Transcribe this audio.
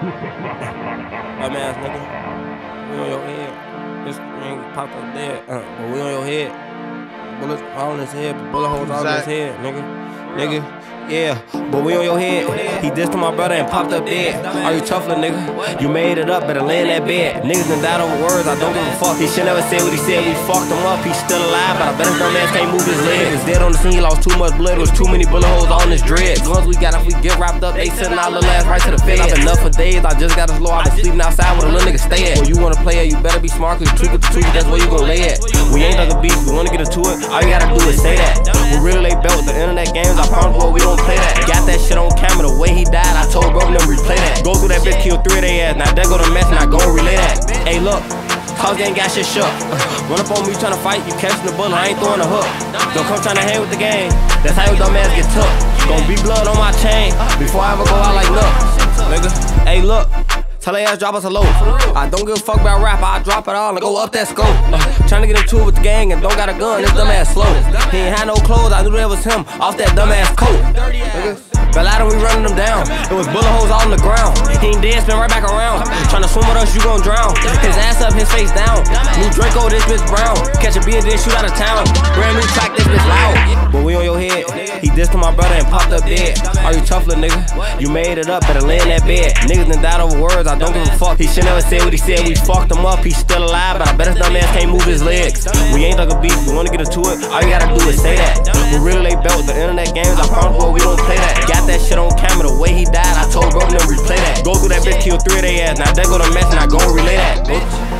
Dumbass nigga. We on your head. This ain't popped up dead. But we on your head. Bullets all in his head, but bullet holes all in his head, nigga. Yeah, but we on your head. He dissed on my brother and popped up dead. Are you tough, little nigga? You made it up, better lay in that bed. Niggas done died over words, I don't give a fuck. He should never said what he said, we fucked him up. He's still alive, but I bet his dumb ass can't move his leg. He was dead on the scene, he lost too much blood. There was too many bullet holes all in his dread. Guns we got, if we get wrapped up, they sending our little ass right to the fed. I've been up for days, I just got a slow. I've been sleeping outside where the little nigga stay at. When you wanna play it, you better be smart, cause you tweak with the tweak, that's where you gon' lay at. We ain't like a beef, we wanna get into it, all you gotta do is say that. We really lay belt with the internet games, I promise boy, we don't play that. Got that shit on camera, the way he died, I told bro, them replay that. Go through that bitch, kill 3 of they ass, now there go the mess, and I gon' relay that. Hey look, Cause gang got shit shook. Run up on me tryna fight, you catching the bullet, I ain't throwing a hook. Don't come tryna hang with the gang, that's how your dumb ass get took. Gon' be blood on my chain, before I ever go out like look. Nigga, hey look, tell they ass drop us a load. I don't give a fuck about rap, I drop it all and go up that scope. Tryna get into it with the gang and don't got a gun, this dumb ass slow. He ain't had no clothes, I knew that was him, off that dumb ass coat. Nigga. Fell out and we running them down. It was bullet holes all on the ground. He ain't dead, spin right back around. Tryna swim with us, you gon' drown. His ass up, his face down. New Draco, this bitch brown. Catch a B and then shoot out of town. Brand new track, this bitch loud. But we on your head. He dissed on my brother and popped up dead. Are you tough, little nigga? You made it up, better lay in that bed. Niggas done died over words, I don't give a fuck. He should never said what he said, we fucked him up. He's still alive, but I bet his dumb ass can't move his legs. We ain't like a beef, we wanna get into it, all you gotta do is say that. We really lay belt with the internet games, I promise boy, we don't play that. Got that shit on camera, the way he died, I told bro, them replay that. Go through that bitch, kill 3 of they ass, now there go the mess, and I gon' relay that, bitch.